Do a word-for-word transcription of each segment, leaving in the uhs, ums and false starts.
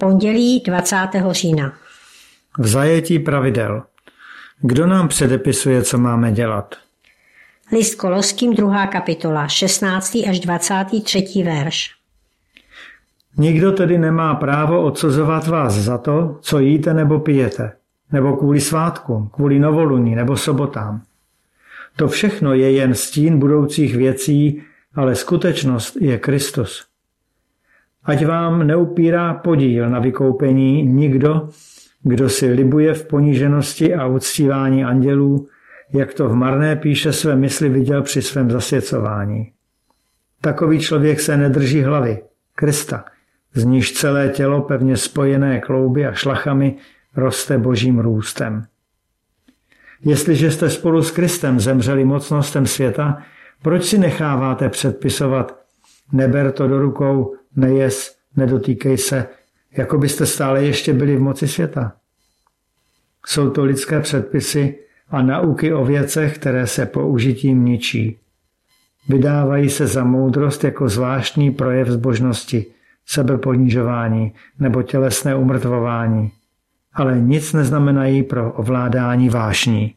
Pondělí dvacátého října. V zajetí pravidel. Kdo nám předepisuje, co máme dělat? List Koloským, druhá kapitola, šestnáctý až dvacátý třetí verš. Nikdo tedy nemá právo odsuzovat vás za to, co jíte nebo pijete, nebo kvůli svátkům, kvůli novoluní nebo sobotám. To všechno je jen stín budoucích věcí, ale skutečnost je Kristus. Ať vám neupírá podíl na vykoupení nikdo, kdo si libuje v poníženosti a uctívání andělů, jak to v marné píše své mysli viděl při svém zasvěcování. Takový člověk se nedrží hlavy, Krista, z níž celé tělo pevně spojené klouby a šlachami roste božím růstem. Jestliže jste spolu s Kristem zemřeli mocnostem světa, proč si necháváte předpisovat neber to do rukou, nejes, nedotýkej se, jako byste stále ještě byli v moci světa? Jsou to lidské předpisy a nauky o věcech, které se použitím ničí. Vydávají se za moudrost jako zvláštní projev zbožnosti, sebeponižování nebo tělesné umrtvování, ale nic neznamenají pro ovládání vášní.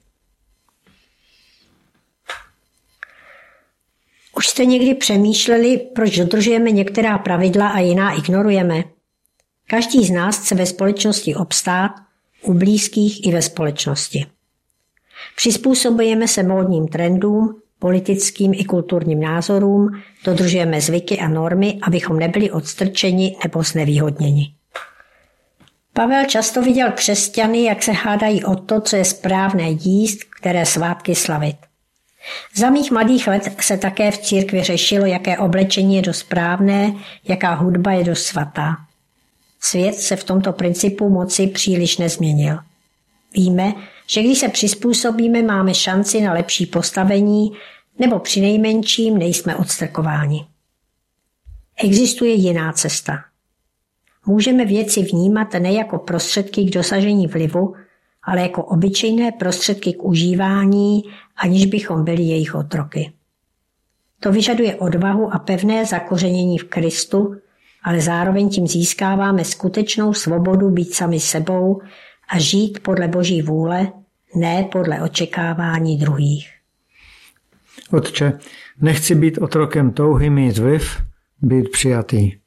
Už jste někdy přemýšleli, proč dodržujeme některá pravidla a jiná ignorujeme? Každý z nás chce ve společnosti obstát, u blízkých i ve společnosti. Přizpůsobujeme se módním trendům, politickým i kulturním názorům, dodržujeme zvyky a normy, abychom nebyli odstrčeni nebo znevýhodněni. Pavel často viděl křesťany, jak se hádají o to, co je správné jíst, které svátky slavit. Za mých mladých let se také v církvi řešilo, jaké oblečení je dost správné, jaká hudba je dost svatá. Svět se v tomto principu moci příliš nezměnil. Víme, že když se přizpůsobíme, máme šanci na lepší postavení, nebo přinejmenším nejsme odstrkováni. Existuje jiná cesta. Můžeme věci vnímat ne jako prostředky k dosažení vlivu, ale jako obyčejné prostředky k užívání, aniž bychom byli jejich otroky. To vyžaduje odvahu a pevné zakořenění v Kristu, ale zároveň tím získáváme skutečnou svobodu být sami sebou a žít podle Boží vůle, ne podle očekávání druhých. Otče, nechci být otrokem touhy mít vliv, být přijatý.